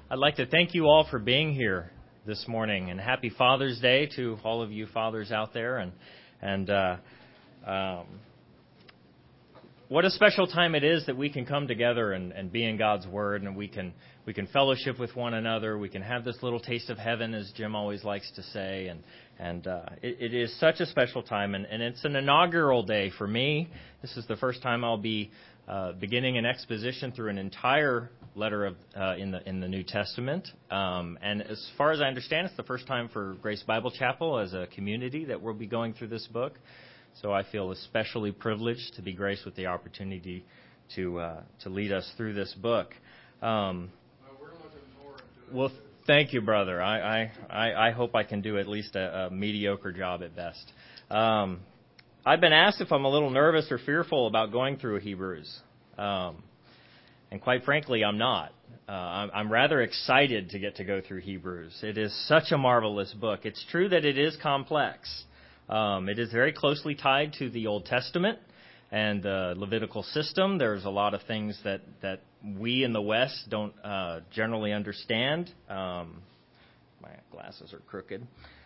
I'd like to thank you all for being here this morning, and happy Father's Day to all of you fathers out there. And what a special time it is that we can come together and be in God's Word, and we can fellowship with one another. We can have this little taste of heaven, as Jim always likes to say, and it is such a special time, and it's an inaugural day for me. This is the first time I'll be beginning an exposition through an entire letter of in the New Testament, and as far as I understand, it's the first time for Grace Bible Chapel as a community that we'll be going through this book. So I feel especially privileged to be graced with the opportunity to lead us through this book. We're looking forward to it. Well, thank you, brother. I hope I can do at least a mediocre job at best. I've been asked if I'm a little nervous or fearful about going through Hebrews. And quite frankly, I'm not. I'm rather excited to get to go through Hebrews. It is such a marvelous book. It's true that it is complex. It is very closely tied to the Old Testament and the Levitical system. There's a lot of things that we in the West don't generally understand. My glasses are crooked.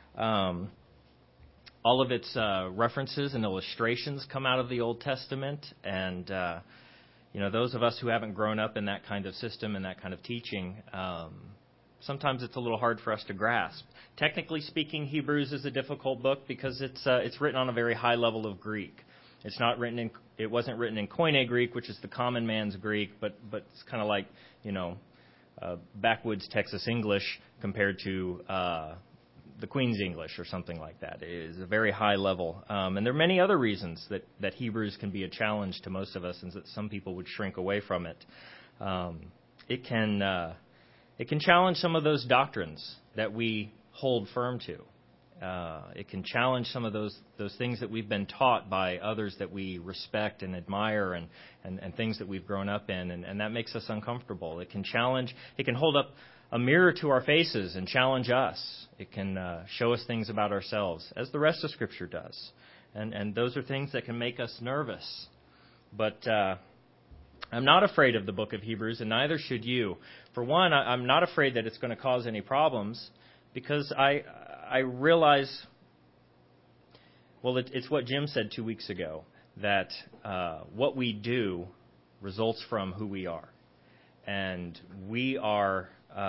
All of its references and illustrations come out of the Old Testament, and those of us who haven't grown up in that kind of system and that kind of teaching, sometimes it's a little hard for us to grasp. Technically speaking, Hebrews is a difficult book because it's written on a very high level of Greek. It wasn't written in Koine Greek, which is the common man's Greek, but it's kind of like backwoods Texas English compared to the Queen's English or something like that. It is a very high level. And there are many other reasons that Hebrews can be a challenge to most of us, and that some people would shrink away from it. It can challenge some of those doctrines that we hold firm to. It can challenge some of those things that we've been taught by others that we respect and admire, and things that we've grown up in, and that makes us uncomfortable. It can hold up a mirror to our faces and challenge us. It can show us things about ourselves, as the rest of Scripture does. And those are things that can make us nervous. But I'm not afraid of the book of Hebrews, and neither should you. For one, I'm not afraid that it's going to cause any problems, because I realize, well, it's what Jim said 2 weeks ago, that what we do results from who we are. And we are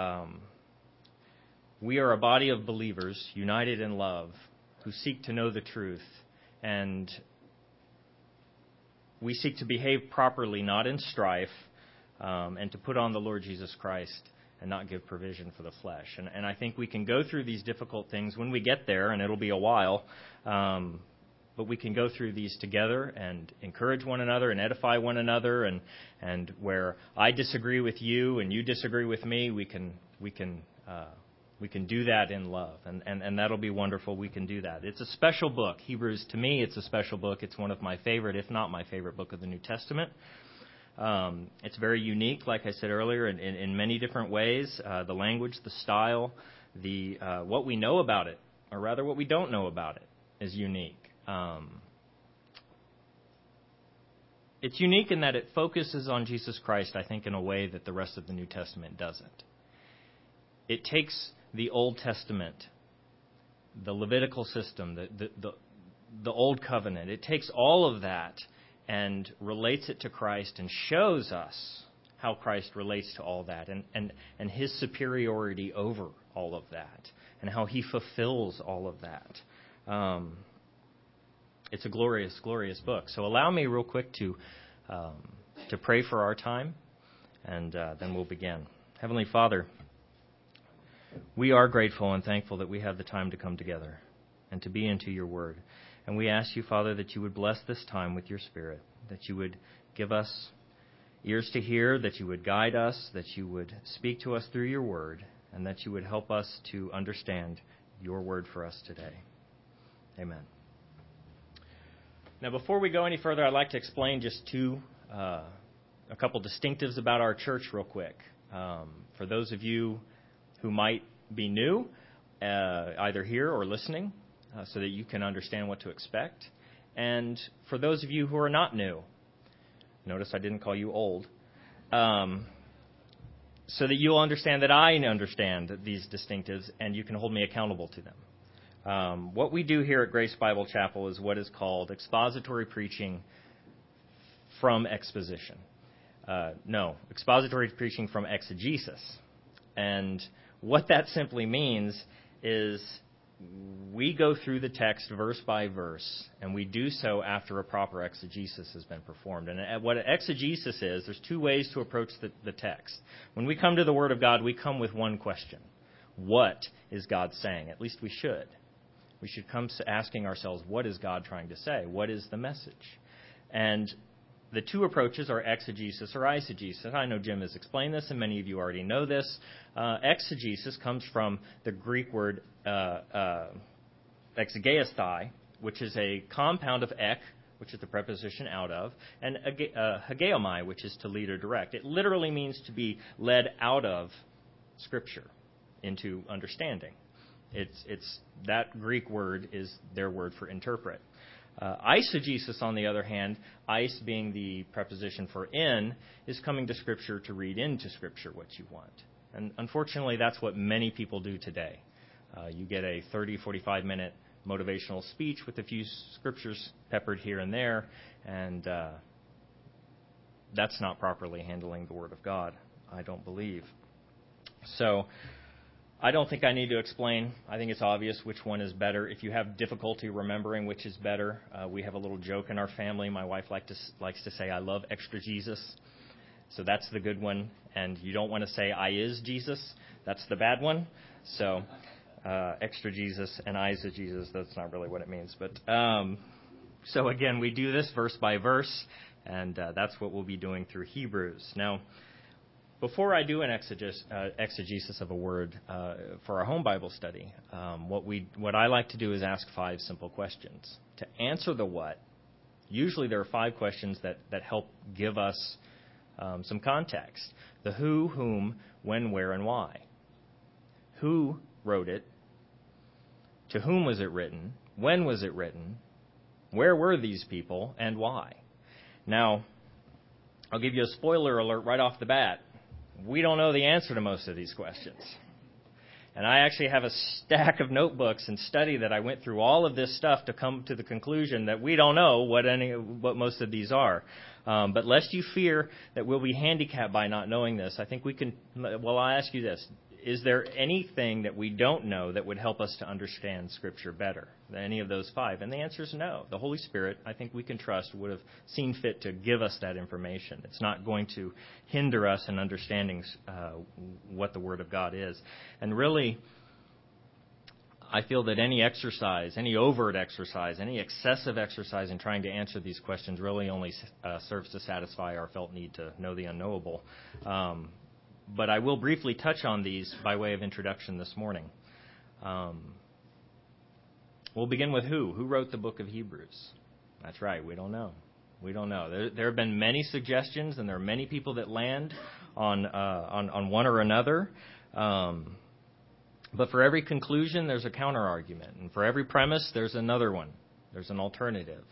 a body of believers united in love who seek to know the truth, and we seek to behave properly, not in strife, and to put on the Lord Jesus Christ and not give provision for the flesh. And I think we can go through these difficult things when we get there, and it'll be a while, but we can go through these together and encourage one another and edify one another, and where I disagree with you and you disagree with me, we can do that in love, and that'll be wonderful. We can do that. It's a special book. Hebrews, to me, it's a special book. It's one of my favorite, if not my favorite book of the New Testament. It's very unique, like I said earlier, in many different ways. The language, the style, what we know about it, or rather what we don't know about it, is unique. It's unique in that it focuses on Jesus Christ, I think, in a way that the rest of the New Testament doesn't. It takes the Old Testament, the Levitical system, the Old Covenant. It takes all of that and relates it to Christ and shows us how Christ relates to all that, and his superiority over all of that, and how he fulfills all of that. It's a glorious, glorious book. So allow me real quick to pray for our time, and then we'll begin. Heavenly Father, we are grateful and thankful that we have the time to come together and to be into your word. And we ask you, Father, that you would bless this time with your Spirit, that you would give us ears to hear, that you would guide us, that you would speak to us through your word, and that you would help us to understand your word for us today. Amen. Now, before we go any further, I'd like to explain just a couple distinctives about our church real quick. For those of you who might be new, either here or listening, so that you can understand what to expect. And for those of you who are not new, notice I didn't call you old, so that you'll understand that I understand these distinctives and you can hold me accountable to them. What we do here at Grace Bible Chapel is what is called expository preaching from exposition. Expository preaching from exegesis. And what that simply means is we go through the text verse by verse, and we do so after a proper exegesis has been performed. And what exegesis is, there's two ways to approach the text. When we come to the Word of God, we come with one question. What is God saying? At least we should. We should come asking ourselves, what is God trying to say? What is the message? And the two approaches are exegesis or eisegesis. I know Jim has explained this, and many of you already know this. Exegesis comes from the Greek word exegeistai, which is a compound of ek, which is the preposition out of, and hageomai, which is to lead or direct. It literally means to be led out of Scripture into understanding. It's that Greek word is their word for interpret. Eisegesis, on the other hand, eis being the preposition for in, is coming to Scripture to read into Scripture what you want. And unfortunately, that's what many people do today. You get a 30, 45-minute motivational speech with a few scriptures peppered here and there, and that's not properly handling the Word of God, I don't believe. So I don't think I need to explain. I think it's obvious which one is better. If you have difficulty remembering which is better, we have a little joke in our family. My wife likes to say, I love extra Jesus. So that's the good one. And you don't want to say, I is Jesus. That's the bad one. So extra Jesus and eisegesis, that's not really what it means. But so again, we do this verse by verse, and that's what we'll be doing through Hebrews. Now, before I do an exegesis of a word for our home Bible study, what I like to do is ask 5 simple questions. To answer the what, usually there are 5 questions that help give us some context. The who, whom, when, where, and why. Who wrote it? To whom was it written? When was it written? Where were these people, and why? Now, I'll give you a spoiler alert right off the bat. We don't know the answer to most of these questions. And I actually have a stack of notebooks and study that I went through all of this stuff to come to the conclusion that we don't know what most of these are. But lest you fear that we'll be handicapped by not knowing this, I think we can, well, I'll ask you this. Is there anything that we don't know that would help us to understand Scripture better than any of those 5? And the answer is no. The Holy Spirit, I think we can trust, would have seen fit to give us that information. It's not going to hinder us in understanding what the Word of God is. And really, I feel that any exercise, any overt exercise, any excessive exercise in trying to answer these questions really only serves to satisfy our felt need to know the unknowable. But I will briefly touch on these by way of introduction this morning. We'll begin with who. Who wrote the book of Hebrews? That's right, we don't know. We don't know. There have been many suggestions, and there are many people that land on one or another. But for every conclusion, there's a counter-argument. And for every premise, there's another one. There's an alternative.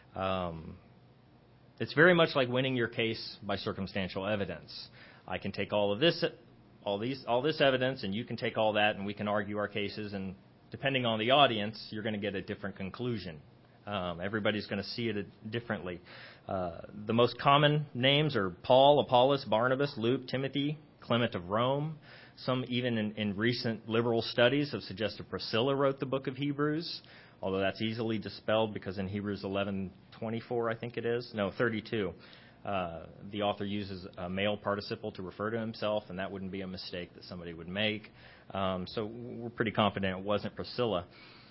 It's very much like winning your case by circumstantial evidence. I can take all this evidence, and you can take all that, and we can argue our cases. And depending on the audience, you're going to get a different conclusion. Everybody's going to see it differently. The most common names are Paul, Apollos, Barnabas, Luke, Timothy, Clement of Rome. Some even in recent liberal studies have suggested Priscilla wrote the book of Hebrews, although that's easily dispelled because in Hebrews 11:24, I think it is, 32, the author uses a male participle to refer to himself, and that wouldn't be a mistake that somebody would make. So we're pretty confident it wasn't Priscilla.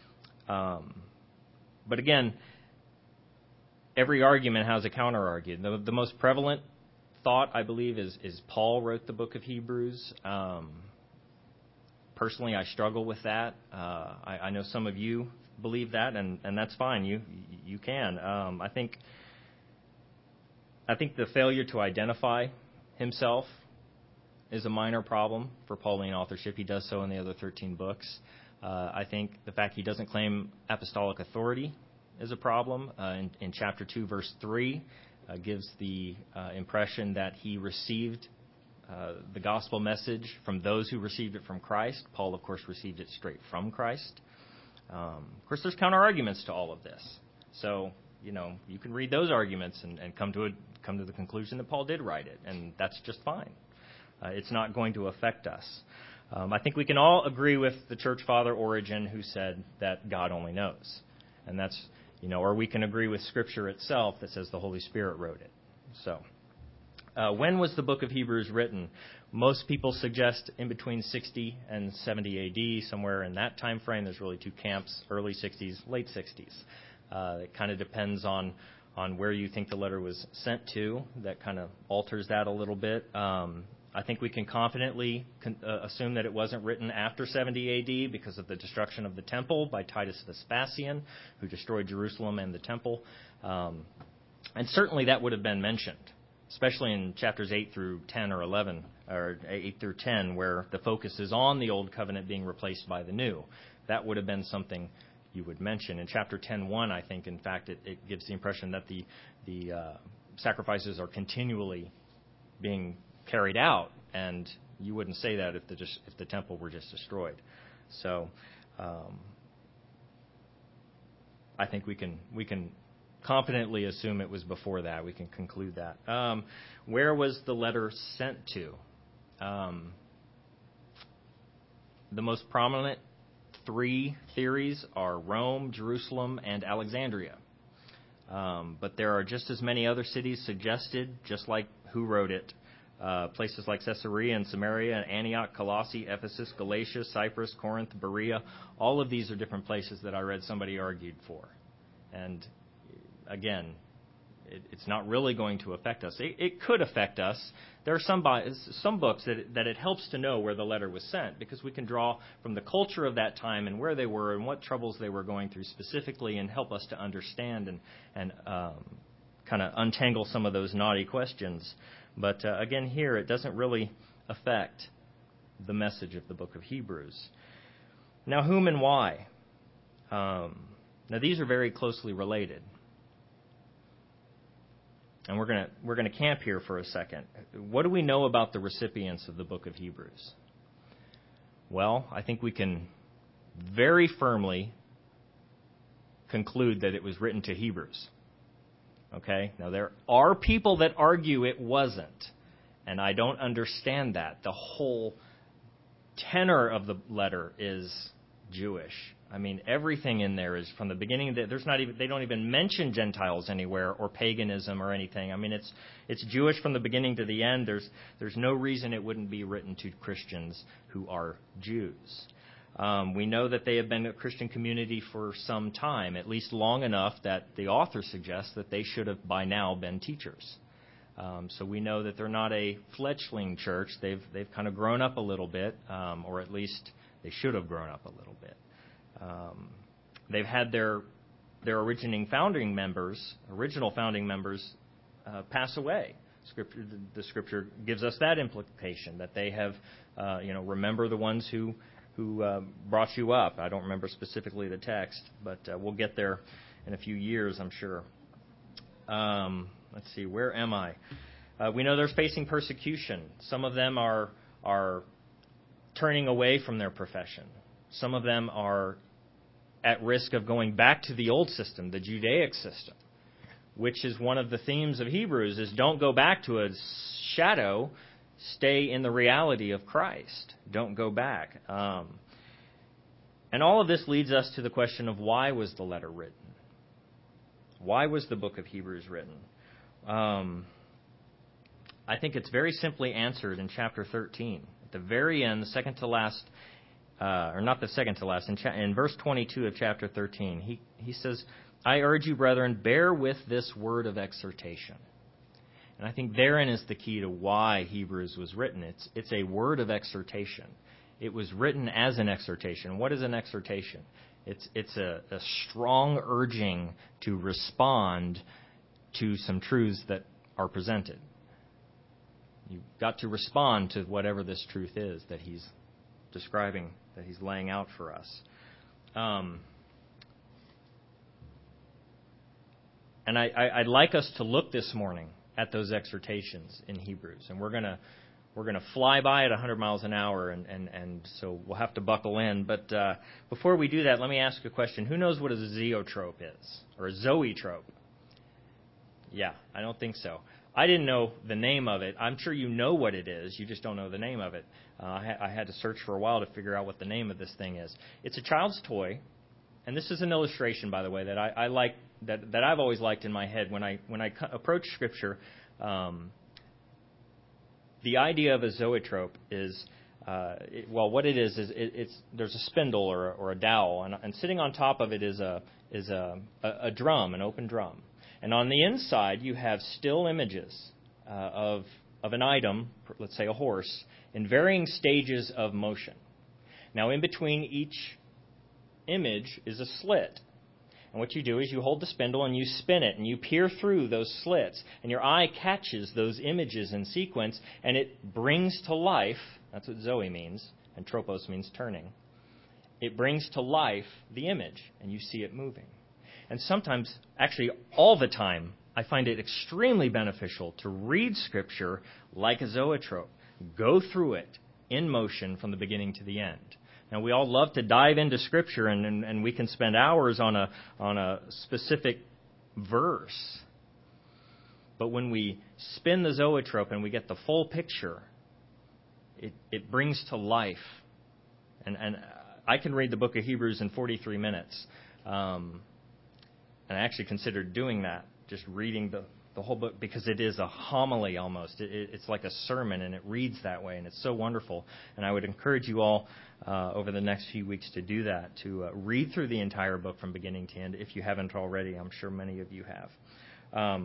But again, every argument has a counter-argument. The most prevalent thought, I believe, is Paul wrote the book of Hebrews. Personally, I struggle with that. I know some of you believe that, and that's fine. You can. I think the failure to identify himself is a minor problem for Pauline authorship. He does so in the other 13 books. I think the fact he doesn't claim apostolic authority is a problem. In chapter 2, verse 3, gives the impression that he received the gospel message from those who received it from Christ. Paul, of course, received it straight from Christ. Of course, there's counter-arguments to all of this. So, you can read those arguments and come to the conclusion that Paul did write it, and that's just fine. It's not going to affect us. I think we can all agree with the church father Origen, who said that God only knows. And that's, or we can agree with Scripture itself that says the Holy Spirit wrote it. So, when was the book of Hebrews written? Most people suggest in between 60 and 70 A.D., somewhere in that time frame. There's really two camps, early 60s, late 60s. It kind of depends on where you think the letter was sent to. That kind of alters that a little bit. I think we can confidently assume that it wasn't written after 70 A.D. because of the destruction of the temple by Titus Vespasian, who destroyed Jerusalem and the temple. And certainly that would have been mentioned, especially in chapters 8 through 10 or 11, or 8 through 10, where the focus is on the old covenant being replaced by the new. That would have been something you would mention. In chapter 10:1, I think, in fact, it gives the impression that the sacrifices are continually being carried out, and you wouldn't say that if the temple were just destroyed. So I think we can confidently assume it was before that. We can conclude that. Where was the letter sent to? The most prominent three theories are Rome, Jerusalem, and Alexandria. But there are just as many other cities suggested, just like who wrote it. Places like Caesarea and Samaria, Antioch, Colossae, Ephesus, Galatia, Cyprus, Corinth, Berea. All of these are different places that I read somebody argued for. And again, it's not really going to affect us. It could affect us. There are some books that it helps to know where the letter was sent, because we can draw from the culture of that time and where they were and what troubles they were going through specifically, and help us to understand and kind of untangle some of those knotty questions. But again, here, it doesn't really affect the message of the book of Hebrews. Now, whom and why? Now, these are very closely related. And we're gonna camp here for a second. What do we know about the recipients of the book of Hebrews? Well, I think we can very firmly conclude that it was written to Hebrews. Okay? Now, there are people that argue it wasn't, and I don't understand that. The whole tenor of the letter is Jewish. I mean, everything in there is from the beginning. They don't even mention Gentiles anywhere, or paganism or anything. I mean, it's Jewish from the beginning to the end. There's no reason it wouldn't be written to Christians who are Jews. We know that they have been a Christian community for some time, at least long enough that the author suggests that they should have by now been teachers. So we know that they're not a fledgling church. They've kind of grown up a little bit, or at least they should have grown up a little bit. They've had their original founding members pass away. The Scripture gives us that implication, that they have, remember the ones who brought you up. I don't remember specifically the text, but we'll get there in a few years, I'm sure. Let's see, where am I? We know they're facing persecution. Some of them are turning away from their profession. Some of them are at risk of going back to the old system, the Judaic system, which is one of the themes of Hebrews, is don't go back to a shadow, stay in the reality of Christ. Don't go back. And all of this leads us to the question of, why was the letter written? Why was the book of Hebrews written? I think it's very simply answered in chapter 13. At the very end, the second to last, or not the second to last, in verse 22 of chapter 13, he says, I urge you, brethren, bear with this word of exhortation. And I think therein is the key to why Hebrews was written. It's a word of exhortation. It was written as an exhortation. What is an exhortation? It's a strong urging to respond to some truths that are presented. You've got to respond to whatever this truth is that he's describing, that he's laying out for us. And I'd like us to look this morning at those exhortations in Hebrews, and we're gonna we're going to fly by at 100 miles an hour, and so we'll have to buckle in. But before we do that, let me ask a question. Who knows what a zoetrope is, or a zoetrope? Yeah, I don't think so. I didn't know the name of it. I'm sure you know what it is. You just don't know the name of it. I had to search for a while to figure out what the name of this thing is. It's a child's toy, and this is an illustration, by the way, that I like, that I've always liked in my head when I approach Scripture. The idea of a zoetrope is, what it is it's there's a spindle or a dowel, and sitting on top of it is a drum, an open drum. And on the inside, you have still images of an item, let's say a horse, in varying stages of motion. Now, in between each image is a slit. And what you do is you hold the spindle and you spin it, and you peer through those slits, and your eye catches those images in sequence, and it brings to life, that's what Zoe means, and tropos means turning. It brings to life the image, and you see it moving. And sometimes, actually all the time, I find it extremely beneficial to read Scripture like a zoetrope. Go through it in motion from the beginning to the end. Now, we all love to dive into Scripture, and we can spend hours on a specific verse. But when we spin the zoetrope and we get the full picture, it brings to life. And I can read the book of Hebrews in 43 minutes. And I actually considered doing that, just reading the whole book, because it is a homily almost. It's like a sermon, and it reads that way, and it's so wonderful. And I would encourage you all over the next few weeks to do that, to read through the entire book from beginning to end, if you haven't already. I'm sure many of you have.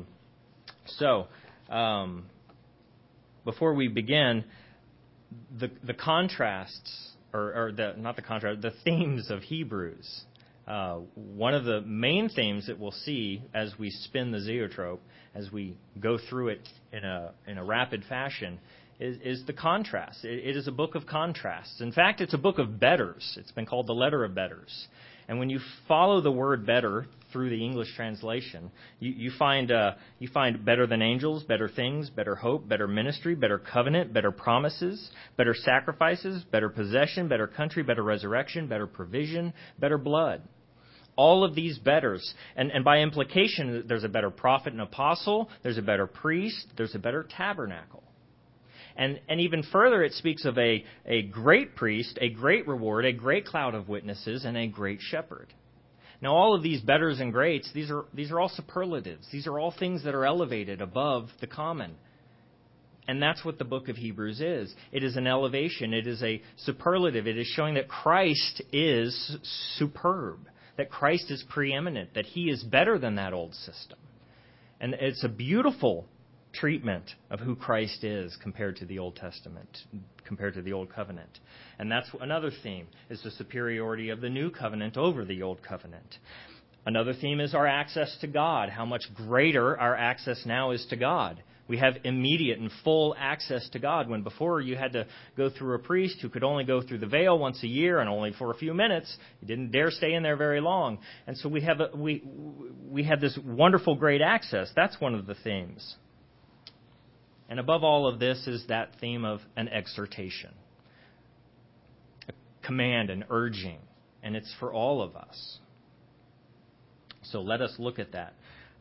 Before we begin, the contrasts, the themes of Hebrews. One of the main themes that we'll see as we spin the zoetrope, as we go through it in a rapid fashion, is the contrast. It is a book of contrasts. In fact, it's a book of betters. It's been called the letter of betters. And when you follow the word better through the English translation, you find better than angels, better things, better hope, better ministry, better covenant, better promises, better sacrifices, better possession, better country, better resurrection, better provision, better blood. All of these betters. And by implication, there's a better prophet and apostle, there's a better priest, there's a better tabernacle. And even further, it speaks of a great priest, a great reward, a great cloud of witnesses, and a great shepherd. Now, all of these betters and greats, these are all superlatives. These are all things that are elevated above the common. And that's what the book of Hebrews is. It is an elevation. It is a superlative. It is showing that Christ is superb, that Christ is preeminent, that He is better than that old system. And it's a beautiful treatment of who Christ is compared to the Old Testament, compared to the Old Covenant. And that's another theme, is the superiority of the New Covenant over the Old Covenant. Another theme is our access to God, how much greater our access now is to God. We have immediate and full access to God, when before you had to go through a priest who could only go through the veil once a year and only for a few minutes. You didn't dare stay in there very long. And so we have this wonderful, great access. That's one of the themes. And above all of this is that theme of an exhortation, a command, an urging, and it's for all of us. So let us look at that.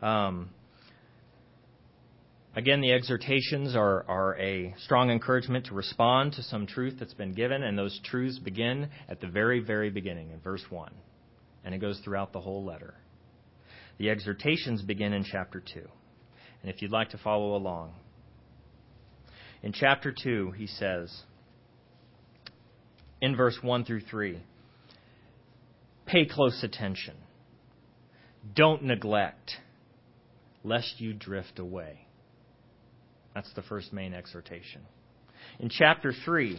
Again, the exhortations are a strong encouragement to respond to some truth that's been given, and those truths begin at the very, very beginning in verse 1, and it goes throughout the whole letter. The exhortations begin in chapter 2, and if you'd like to follow along. In chapter 2, he says, in verse 1 through 3, pay close attention. Don't neglect, lest you drift away. That's the first main exhortation. In chapter 3,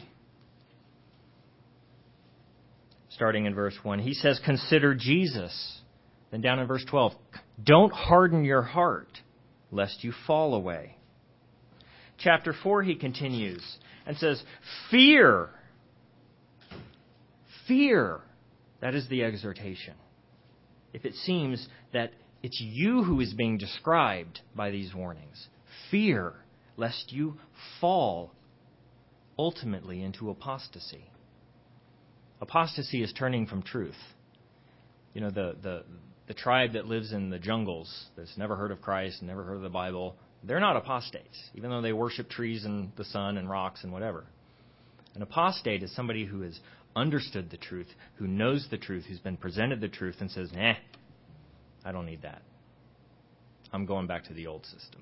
starting in verse 1, he says, consider Jesus. Then down in verse 12, don't harden your heart, lest you fall away. Chapter 4, he continues and says, fear. Fear. That is the exhortation. If it seems that it's you who is being described by these warnings, fear, lest you fall ultimately into apostasy. Apostasy is turning from truth. You know, the tribe that lives in the jungles, that's never heard of Christ, never heard of the Bible, they're not apostates, even though they worship trees and the sun and rocks and whatever. An apostate is somebody who has understood the truth, who knows the truth, who's been presented the truth and says, I don't need that. I'm going back to the old system.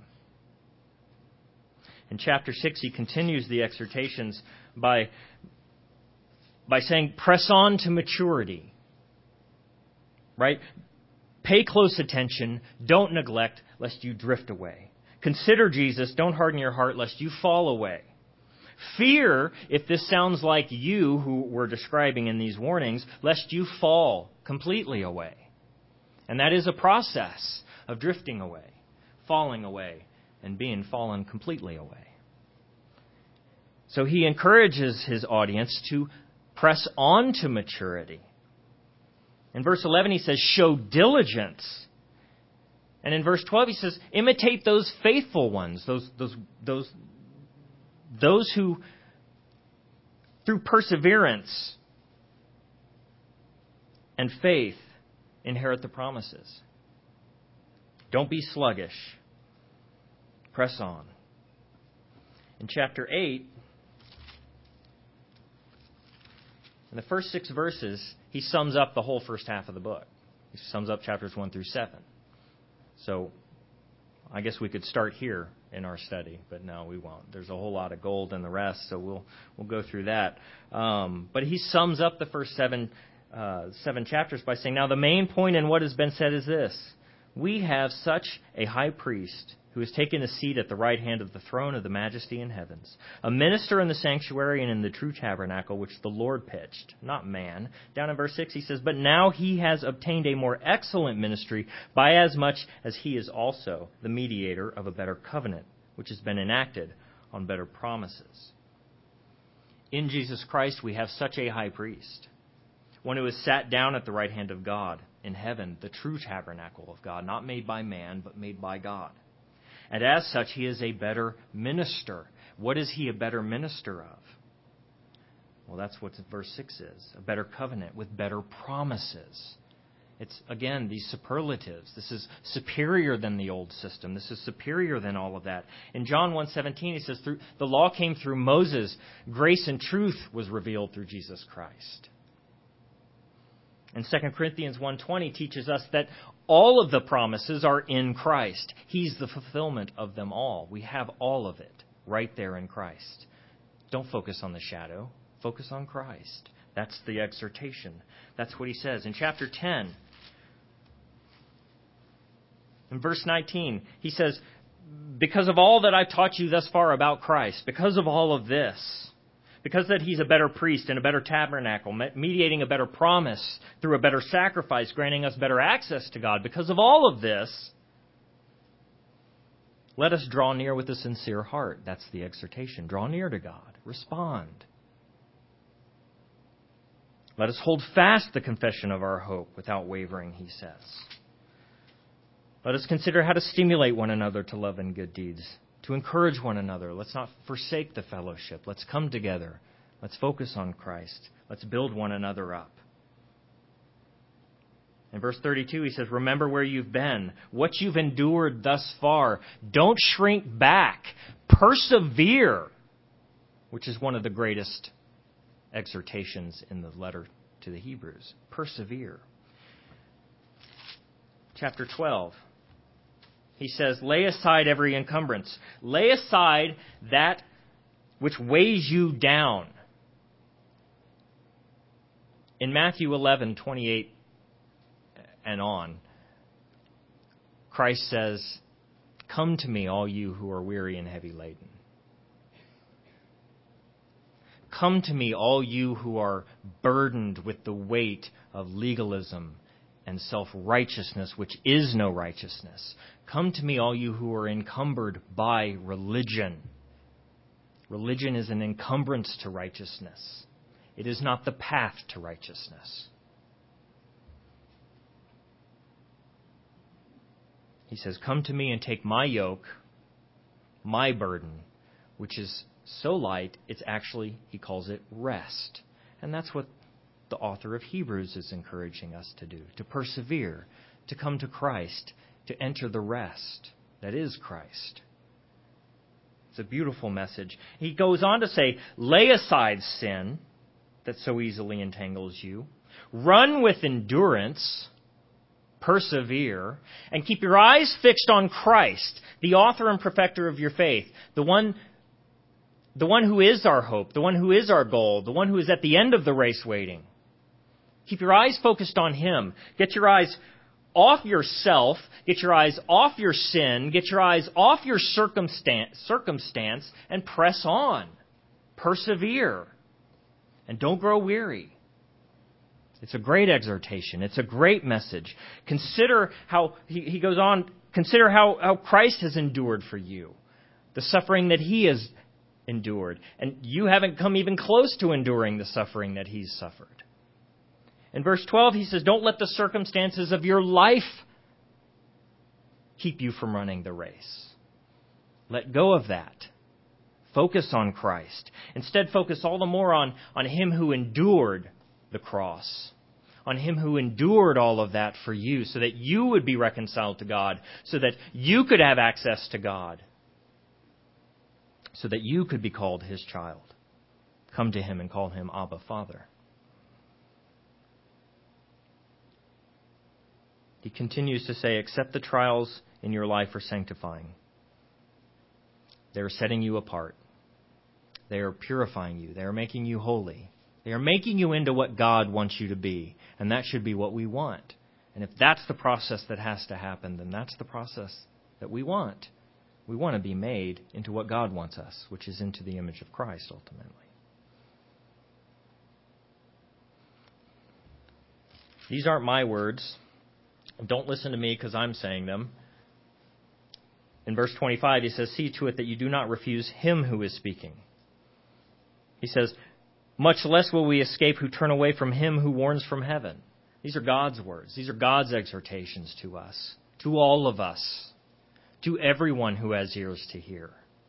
In chapter 6, he continues the exhortations by saying, press on to maturity. Right? Pay close attention. Don't neglect, lest you drift away. Consider Jesus. Don't harden your heart, lest you fall away. Fear, if this sounds like you who we're describing in these warnings, lest you fall completely away. And that is a process of drifting away, falling away, and being fallen completely away. So he encourages his audience to press on to maturity. In verse 11 he says, show diligence. And in verse 12 he says, imitate those faithful ones, those who, through perseverance and faith, inherit the promises. Don't be sluggish. Press on. In chapter 8, in the first 6 verses, he sums up the whole first half of the book. He sums up chapters 1 through 7. So I guess we could start here in our study, but no, we won't. There's a whole lot of gold in the rest, so we'll go through that. But he sums up the first 7 chapters by saying, now the main point in what has been said is this. We have such a high priest who has taken a seat at the right hand of the throne of the majesty in heavens, a minister in the sanctuary and in the true tabernacle which the Lord pitched, not man. Down in verse 6 he says, but now he has obtained a more excellent ministry by as much as he is also the mediator of a better covenant, which has been enacted on better promises. In Jesus Christ we have such a high priest, one who has sat down at the right hand of God in heaven, the true tabernacle of God, not made by man, but made by God. And as such, he is a better minister. What is he a better minister of? Well, that's what verse 6 is. A better covenant with better promises. It's, again, these superlatives. This is superior than the old system. This is superior than all of that. In John 1:17, he says, the law came through Moses. Grace and truth was revealed through Jesus Christ. And 2 Corinthians 1:20 teaches us that all of the promises are in Christ. He's the fulfillment of them all. We have all of it right there in Christ. Don't focus on the shadow. Focus on Christ. That's the exhortation. That's what he says. In chapter 10, in verse 19, he says, because of all that I've taught you thus far about Christ, because of all of this, because that he's a better priest and a better tabernacle, mediating a better promise through a better sacrifice, granting us better access to God. Because of all of this, let us draw near with a sincere heart. That's the exhortation. Draw near to God. Respond. Let us hold fast the confession of our hope without wavering, he says. Let us consider how to stimulate one another to love and good deeds, to encourage one another. Let's not forsake the fellowship. Let's come together. Let's focus on Christ. Let's build one another up. In verse 32, he says, remember where you've been, what you've endured thus far. Don't shrink back. Persevere, which is one of the greatest exhortations in the letter to the Hebrews. Persevere. Chapter 12. He says, lay aside every encumbrance. Lay aside that which weighs you down. In Matthew 11:28 and on, Christ says, come to me, all you who are weary and heavy laden. Come to me, all you who are burdened with the weight of legalism and self-righteousness, which is no righteousness. Come to me, all you who are encumbered by religion. Religion is an encumbrance to righteousness. It is not the path to righteousness. He says, come to me and take my yoke, my burden, which is so light, it's actually, he calls it rest. And that's what the author of Hebrews is encouraging us to do, to persevere, to come to Christ, to enter the rest that is Christ. It's a beautiful message. He goes on to say, lay aside sin that so easily entangles you. Run with endurance, persevere, and keep your eyes fixed on Christ, the author and perfecter of your faith, the one who is our hope, the one who is our goal, the one who is at the end of the race waiting. Keep your eyes focused on Him. Get your eyes off yourself. Get your eyes off your sin. Get your eyes off your circumstance and press on. Persevere. And don't grow weary. It's a great exhortation. It's a great message. Consider how, he goes on, consider how Christ has endured for you. The suffering that He has endured. And you haven't come even close to enduring the suffering that He's suffered. In verse 12, he says, don't let the circumstances of your life keep you from running the race. Let go of that. Focus on Christ. Instead, focus all the more on Him who endured the cross, on Him who endured all of that for you, so that you would be reconciled to God, so that you could have access to God, so that you could be called His child. Come to Him and call Him Abba, Father. He continues to say, accept the trials in your life are sanctifying. They are setting you apart. They are purifying you. They are making you holy. They are making you into what God wants you to be. And that should be what we want. And if that's the process that has to happen, then that's the process that we want. We want to be made into what God wants us, which is into the image of Christ ultimately. These aren't my words. Don't listen to me because I'm saying them. In verse 25, he says, see to it that you do not refuse Him who is speaking. He says, much less will we escape who turn away from Him who warns from heaven. These are God's words. These are God's exhortations to us, to all of us, to everyone who has ears to hear.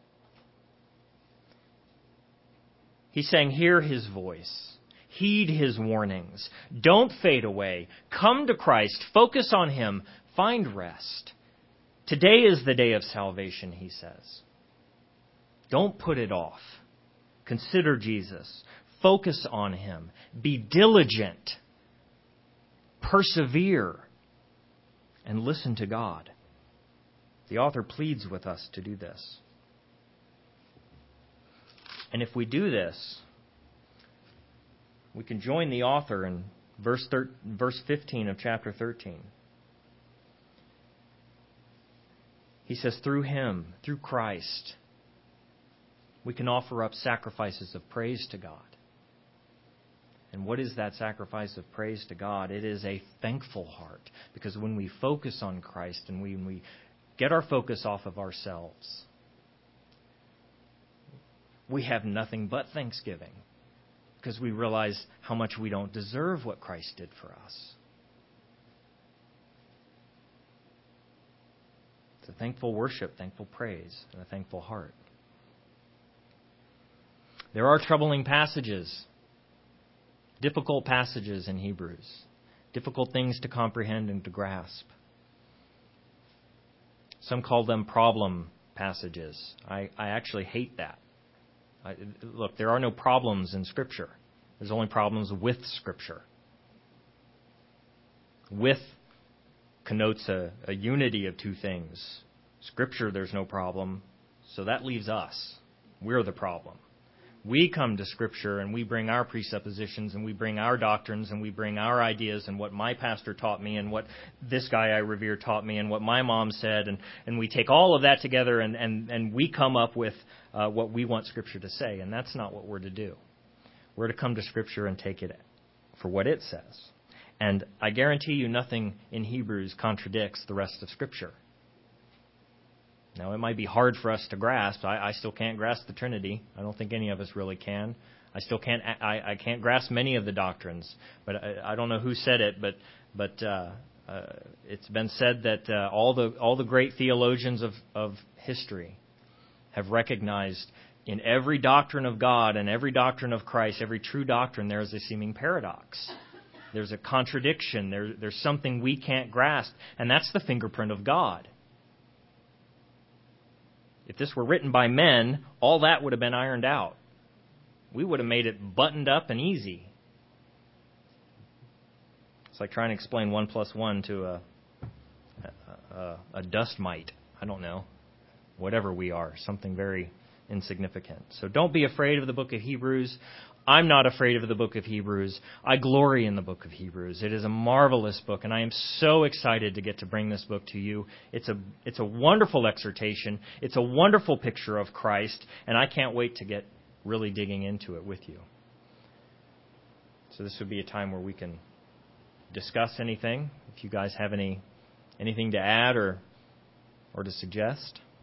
He's saying, hear His voice. Heed His warnings. Don't fade away. Come to Christ. Focus on Him. Find rest. Today is the day of salvation, he says. Don't put it off. Consider Jesus. Focus on Him. Be diligent. Persevere. And listen to God. The author pleads with us to do this. And if we do this, we can join the author in verse 15 of chapter 13. He says, through Him, through Christ, we can offer up sacrifices of praise to God. And what is that sacrifice of praise to God? It is a thankful heart. Because when we focus on Christ and when we get our focus off of ourselves, we have nothing but thanksgiving. Because we realize how much we don't deserve what Christ did for us. It's a thankful worship, thankful praise, and a thankful heart. There are troubling passages, difficult passages in Hebrews, difficult things to comprehend and to grasp. Some call them problem passages. I actually hate that. Look, there are no problems in Scripture. There's only problems with Scripture. With connotes a unity of two things. Scripture, there's no problem, so that leaves us. We're the problem. We come to Scripture and we bring our presuppositions and we bring our doctrines and we bring our ideas and what my pastor taught me and what this guy I revere taught me and what my mom said, and we take all of that together and we come up with what we want Scripture to say, and that's not what we're to do. We're to come to Scripture and take it for what it says. And I guarantee you nothing in Hebrews contradicts the rest of Scripture. Now, it might be hard for us to grasp. I still can't grasp the Trinity. I don't think any of us really can. I can't grasp many of the doctrines. But I don't know who said it, but it's been said that all the great theologians of history have recognized In every doctrine of God and every doctrine of Christ, every true doctrine, there is a seeming paradox. There's a contradiction. There's something we can't grasp, and that's the fingerprint of God. If this were written by men, all that would have been ironed out. We would have made it buttoned up and easy. It's like trying to explain 1 + 1 to a dust mite. I don't know. Whatever we are, something very insignificant. So don't be afraid of the book of Hebrews. I'm not afraid of the book of Hebrews. I glory in the book of Hebrews. It is a marvelous book, and I am so excited to get to bring this book to you. It's a wonderful exhortation. It's a wonderful picture of Christ, and I can't wait to get really digging into it with you. So this would be a time where we can discuss anything. If you guys have anything to add or to suggest.